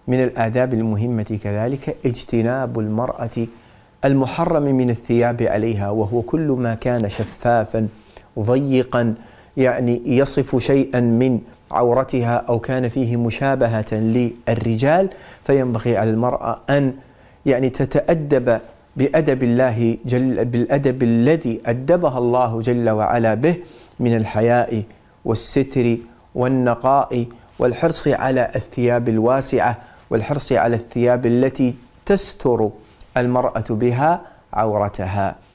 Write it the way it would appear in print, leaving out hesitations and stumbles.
من الآداب المهمة كذلك اجتناب المرأة المحرم من الثياب عليها، وهو كل ما كان شفافا ضيقا يعني يصف شيئا من عورتها أو كان فيه مشابهة للرجال، فينبغي على المرأة أن يعني تتأدب بأدب الله بالأدب الذي أدبها الله جل وعلا به من الحياء والستر والنقاء والحرص على الثياب الواسعة والحرص على الثياب التي تستر المرأة بها عورتها.